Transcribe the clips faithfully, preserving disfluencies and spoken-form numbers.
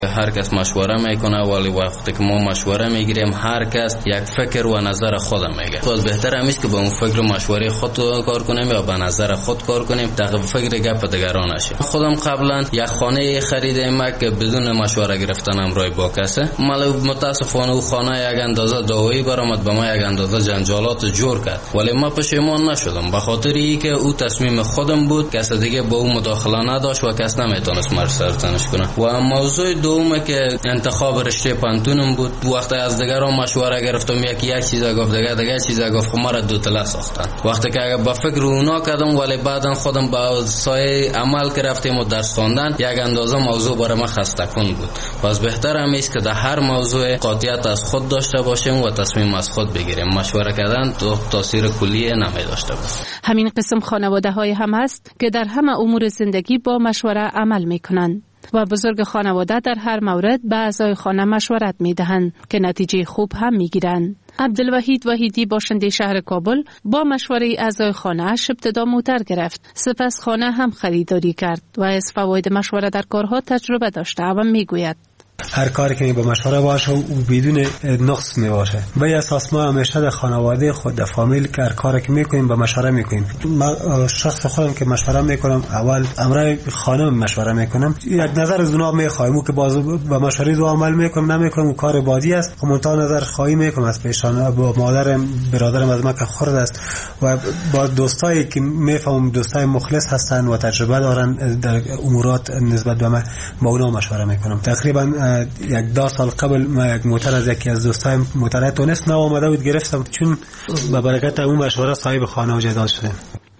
هر کس مشوره میکنه، ولی وقتی که ما مشوره میگیریم هر کس یک فکر و نظر خود میگه. خود بهتر همیشه که با اون فکر و مشوره خود کار کنیم یا با نظر خود کار کنیم تا فکر گپ دیگران نشه. خودم قبلا یک خانه خریدم که بدون مشوره گرفتنم رای با کسه، ولی متاسفانه اون خانه یک اندازه دعوایی برآمد، به ما یک اندازه جنجالات جور کرد، ولی ما پشیمان نشدم به خاطر اینکه او تصمیم خودم بود، کس دیگه با او مداخله نداشت و کس نمیتونست مرا سرزنش کنه. و موضوع دوم که انتخاب رشته پانتونم بود، وقتی از دیگران مشوره گرفتم، یکی یک چیز گفت، دیگه دیگه چیز گفت، مرا دو تله ساختن. وقتی که با فکر اونا کردم، ولی بعدن خودم با سایه عمل کردم و درس خواندن، یک اندازه موضوع برای من خسته کن بود. پس بهتر هم است که در هر موضوع قاطعیت از خود داشته باشیم و تصمیم از خود بگیریم. مشوره کردن تو تاثیر کلی نمی داشته باشه. همین قسم خانواده های هم هست که در همه امور زندگی با مشوره عمل میکنند و بزرگ خانواده در هر مورد به اعضای خانه مشورت میدهند که نتیجه خوب هم میگیرند. عبدالوحید وحیدی باشنده شهر کابل با مشوره اعضای خانه اش ابتدا موتر گرفت، سپس خانه هم خریداری کرد و از فواید مشوره در کارها تجربه داشته و میگوید هر کاری که با مشوره باشه و بدون نقص می باشه. به اساس ما همیشه در خانواده خود، در فامیل که هر کاری که میکنیم با مشوره میکنیم. ما شخص خودم که مشوره میکنم، اول امرای خانم مشوره میکنم، یک نظر از اونها میخوایم که باز با مشوره دو عمل میکنم نمیکنم کار بادی است، خودم نظر خواهی میکنم از پیشان با مادرم برادرم از ما که خرد است و با دوستایی که میفهمم دوستای مخلص هستن و تجربه دارن در امورات نسبت به من، با اونها مشوره میکنم. تقریبا یک دو سال قبل ما یک موتر از یکی از دوستایم موتر تونس نو آمده بود گرفتم، چون به برکت اون مشوره صاحب خانه و جدال شدم.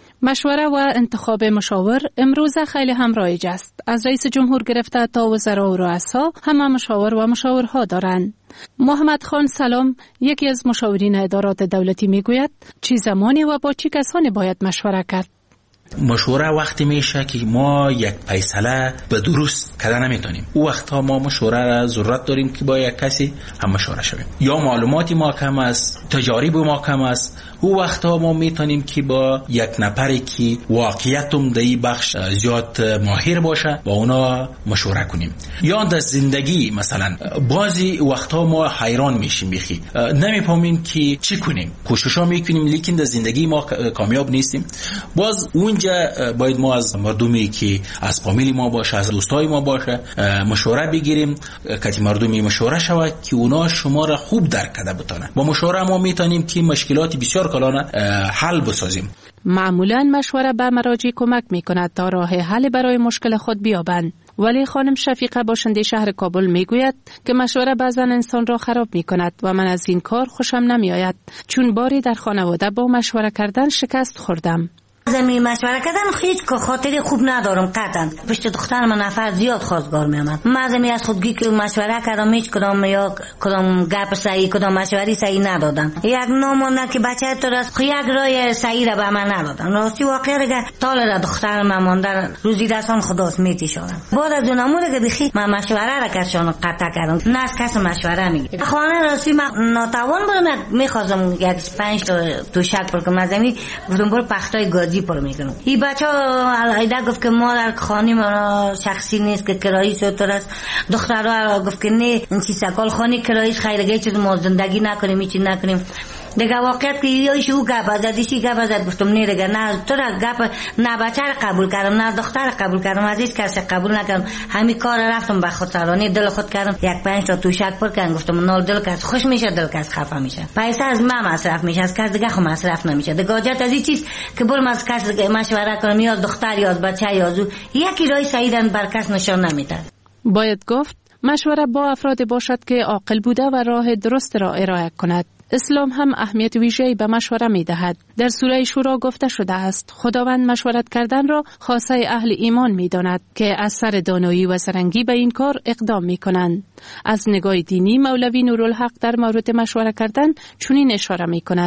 مشوره و انتخاب مشاور امروز خیلی هم رایج است. از رئیس جمهور گرفته تا وزرا و رؤسا همه مشاور و مشاورها دارند. محمد خان سلام، یکی از مشاورین ادارات دولتی، میگوید چه زمانی و با چه کسانی باید مشوره کرد. مشوره وقتی میشه که ما یک فیصله به درست کردن نمیتونیم، او وقتا ما مشوره را ضرورت داریم که با یک کسی هم مشوره شویم. یا معلوماتی ما کم است، تجارب ما کم است، او وقتا ما میتونیم که با یک نفری که واقعیتم در این بخش زیاد ماهر باشه با اونا مشوره کنیم. یا در زندگی مثلا بعضی وقتا ما حیران میشیم، بخی نمیفهمیم که چی کنیم، کوششا میکنیم لیکن در زندگی ما کامیاب نیستیم. باز اونجا باید ما از مردمی که از فامیلی ما باشه، از دوستای ما باشه مشوره بگیریم که مردمی مشوره شود که اونا شما را خوب درک کرده بتونه. با مشوره ما میتونیم که مشکلات بسیار کلان حل بسازیم. معمولا مشوره به مراجع کمک میکند تا راه حل برای مشکل خود بیابند، ولی خانم شفیقه باشنده شهر کابل میگوید که مشوره بعضا انسان را خراب میکند و من از این کار خوشم نمیآید، چون باری در خانواده با مشوره کردن شکست خوردم. زمین مشوره کردن هیچ خاطری خوب ندارم قطعا. پشت دختر من نفر زیاد خواستگار میامد. من زمین از خودگی که مشوره کردم هیچ کدام یا کدام گپ صحیح کدام مشوری صحیح ندادن. یک نامونه که بچه تو را یک راه صحیح را به من ندادن. راستی واقعا اگر طال را دختر من مانده روزی دستان خداست میتیشونم. بعد از اون امور که بخی من مشوره را کردم قطع کردم. نه از کس مشوره میگیرم. خانه راستی من ناتوان بودم، میخواستم یک پنج تا تو شک پر کنم. زمین گفتم برو پختای گازی پر میکنم. این بچه‌ها الهیده گفت که ما در خانه ما شخصی نیست که کرایی سوتر است. دخترها گفت که نه این چیز سکال خانه کراییش خیرگی چیز ما زندگی نکنیم هیچ نکنیم. دیگه واقعیت که یهش او گپ زد دیشی گپ زد گفتم نه دیگه نه تو را گپ نه بچه را قبول کردم نه دختر را قبول کردم، از هیچ کسی قبول نکردم. همین کار رفتم به خود سالانه دل خود کردم. یک پنج تا توشک پر کردم. گفتم نال دل کس خوش میشه دل کس خفه میشه. پیسه از من مصرف میشه، از کس دیگه خو مصرف نمیشه. دیگه حاجت از این چیز که برم از کس دیگه مشوره کنم یا دختر یا بچه یا زو یکی راه صحیح بر کس نشان نمیده. باید گفت مشوره با افراد باشد که عاقل بوده و راه درست را ارائه کند. اسلام هم اهمیت ویژه‌ای به مشوره می‌دهد. در سوره شورا گفته شده است خداوند مشورت کردن را خاصه اهل ایمان می‌داند که از سر دانایی و سرنگی به این کار اقدام می‌کنند. از نگاه دینی مولوی نورالحق در مورد مشوره کردن چنین اشاره می‌کند: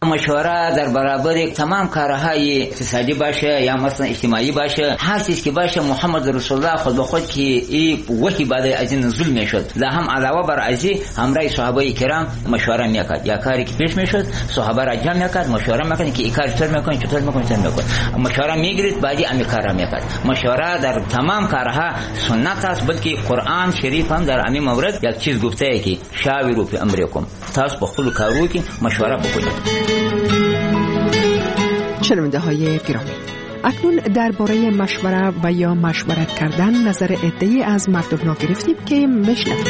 مشوره در برابر تمام کارهای اقتصادی باشه یا مثلا اجتماعی باشه، هر چیز که باشه محمد رسول الله خود به خود که این وحی بعد از این نزول میشد، لا هم علاوه بر ازی همراه صحابه کرام مشوره میکرد، یا کاری که پیش میشد صحابه را جمع میکرد مشوره میکرد که این کار چطور میکنه چطور میکنه چطور میکنه مشوره میگیرید بعدی امی کارا میکرد. مشوره در تمام کارها سنت است، بلکه قرآن شریف هم در امی مورد یک چیز گفته ای که شاوروا فی امرکم، تاسو به خپل کارو کې مشوره بکنید. شنونده های گرامی، اکنون درباره مشوره و یا مشورت کردن نظر عده‌ای از مردم را گرفتیم که میشنویم.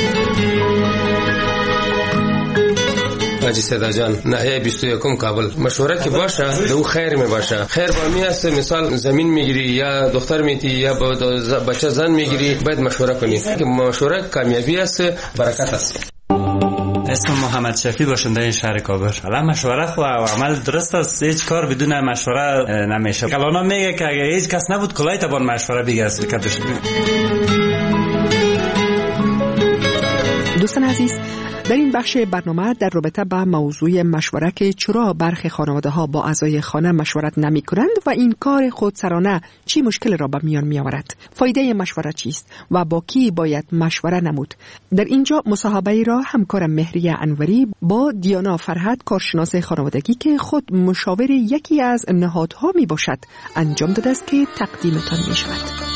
حاجی صدا جان، ناحیه بیست و یکم کابل. مشوره که باشه دو خیر می باشه. خیر با می است، مثال زمین میگیری یا دختر میتی یا بچه زن میگیری، باید مشوره کنی که مشوره کامیابی است، برکت است. اسم محمد شفیع باشنده این شهر کابل. حالا مشوره خو و عمل درست است، هیچ کار بدون مشوره نمیشه. کلانا میگه که اگه هیچ کس نبود کلای تبان مشوره بگیره کدش. دوستان عزیز، در این بخش برنامه در رابطه با موضوع مشوره که چرا برخی خانواده ها با اعضای خانه مشورت نمی کنند و این کار خودسرانه چی مشکل را به میان می آورد، فایده مشوره چیست و با کی باید مشوره نمود، در اینجا مصاحبه را همکارم مهریه انوری با دیانا فرهاد کارشناس خانوادگی که خود مشاور یکی از نهادها می باشد انجام داده است که تقدیمتان می شود.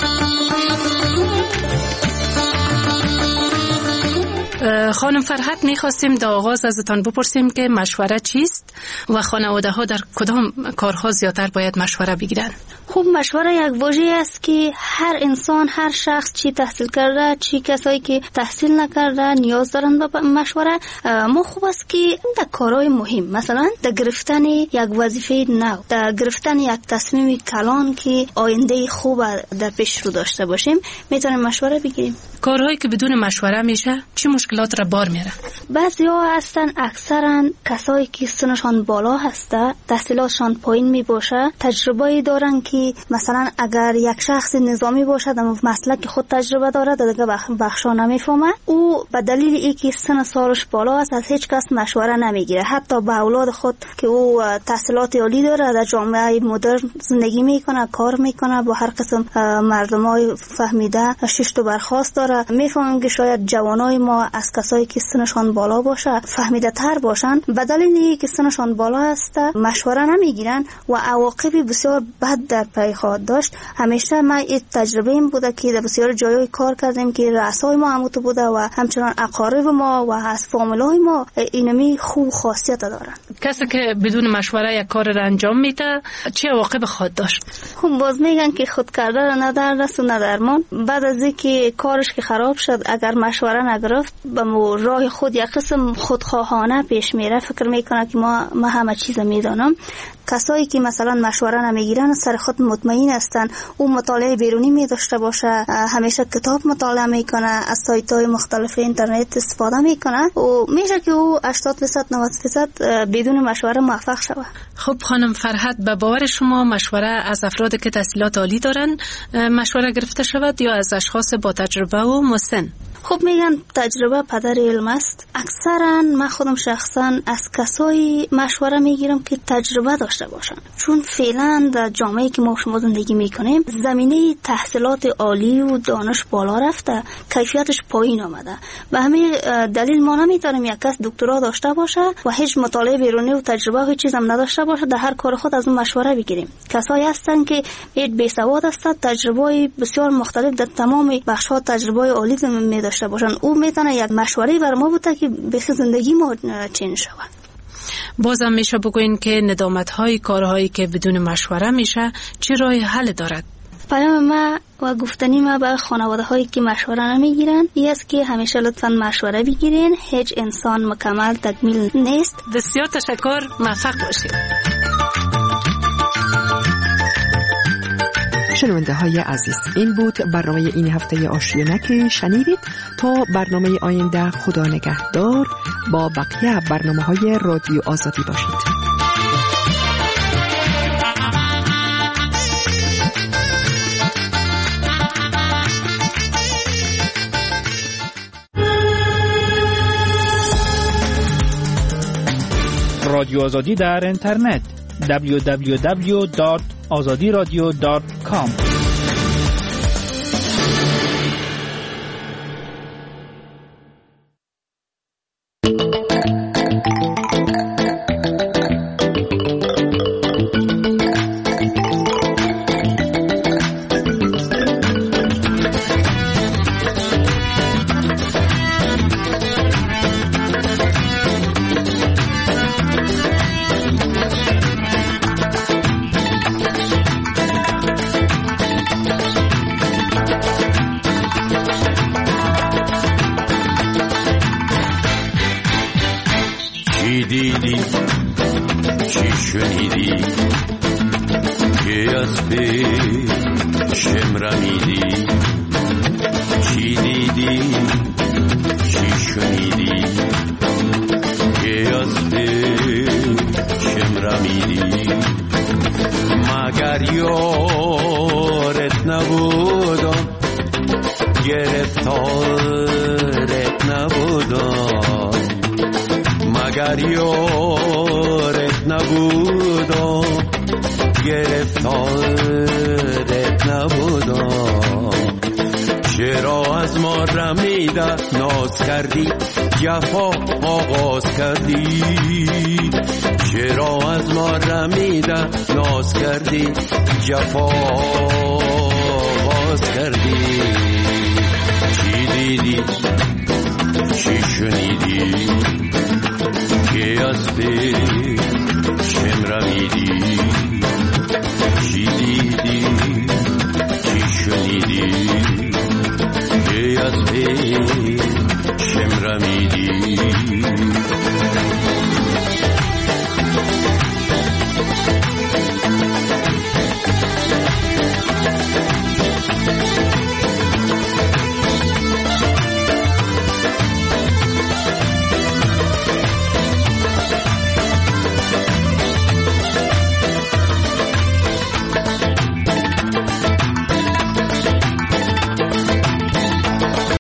خانم فرهاد، میخواستیم در آغاز ازتان بپرسیم که مشوره چیست و خانواده ها در کدام کارها زیادتر باید مشوره بگیرن؟ خب مشوره یک واژه است که هر انسان، هر شخص، چی تحصیل کرده چی کسایی که تحصیل نکرده نیاز دارن به مشوره. ما خوب است که در کارهای مهم، مثلا در گرفتن یک وظیفه نو، در گرفتن یک تصمیم کلان که آینده خوب در پیش رو داشته باشیم، میتونیم مشوره بگیریم. کارهایی که بدون مشوره میشه چی مشکلات را بار میاره؟ بعضیا هستن اکثرا کسایی که سنشان بالا هسته، تحصیلاتشان پایین می باشه، تجربه دارن که مثلا اگر یک شخص نظامی باشد اما مسلک خود تجربه دارد دیگه بخشا نمیفهمه، او به دلیل اینکه سن سالش بالا است از هیچ کس مشوره نمیگیره، حتی با اولاد خود که او تحصیلات عالی داره در جامعه مدرن زندگی میکنه، کار میکنه، با هر قسم مردمای فهمیده شش تا برخاست داره، میفهمیم که شاید جوانای ما از کسایی که سنشان بالا باشه فهمیده تر باشن، به دلیل اینکه سنشان بالا است مشوره نمیگیرن و عواقب بسیار بد در پی خواهد داشت. همیشه ما این تجربه این بوده که در بسیار جایای کار کردیم که رؤسای ما هم تو بوده و همچنان اقارب ما و از فامیلای ما اینمی خوب خاصیت دارن. کسی که بدون مشوره یک کار را انجام میده چه عواقب خواهد داشت؟ خب باز میگن که خود کرده را نه دردست و نه درمان. بعد از اینکه کارش که خراب شد اگر مشوره نگرفت به راه خود یک قسم خودخواهانه پیش میره، فکر میکنه که ما ما همه چیز میدانم. کسایی که مثلا مشوره نمیگیرن سر خود مطمئن هستن، او مطالعه بیرونی می داشته باشه، همیشه کتاب مطالعه میکنه، از سایت های مختلف اینترنت استفاده میکنه و میشه که او هشتاد درصد نود درصد بدون مشوره موفق شود. خب خانم فرهاد، به باور شما مشوره از افرادی که تحصیلات عالی دارن مشوره گرفته شود یا از اشخاص با تجربه و مسن؟ خب میگن تجربه پدر علم است. اکثرا من خودم شخصا از کسایی مشوره میگیرم که تجربه داشته باشن، چون فعلا در جامعه که ما شما زندگی میکنیم زمینه تحصیلات عالی و دانش بالا رفته، کیفیتش پایین آمده. به همین دلیل ما نمیتونیم یک کس دکترا داشته باشه و هیچ مطالعه بیرونی و تجربه هیچ چیز هم نداشته باشه در هر کار خود از اون مشوره بگیریم. کسایی هستن که بی سواد هستند، تجربه بسیار مختلف در تمام بخش‌ها تجربه عالی می داشته باشن، او میتونه یک مشوره بر ما بوده که به زندگی ما چین شود. بازم میشه بگوین که ندامت‌های کارهایی که بدون مشوره میشه چه راه حل دارد؟ پیام ما و گفتنی ما به خانواده هایی که مشوره نمیگیرن این است که همیشه لطفاً مشوره بگیرین. هیچ انسان مکمل تکمیل نیست. بسیار تشکر، موفق باشید. شنونده های عزیز، این بود برنامه این هفته آشیانه که شنیدید. تا برنامه آینده خدا نگهدار، با بقیه برنامه های رادیو آزادی باشید. رادیو آزادی در اینترنت دبلیو دبلیو دبلیو دات آزادی رادیو دات کام. جفا آغاز کردی، چرا از ما رمیده ناز کردی، جفا آغاز کردی. چی دیدی چی شنیدی که از پیشم رمیدی، چی دیدی چی شنیدی که از پیشم رمیدی.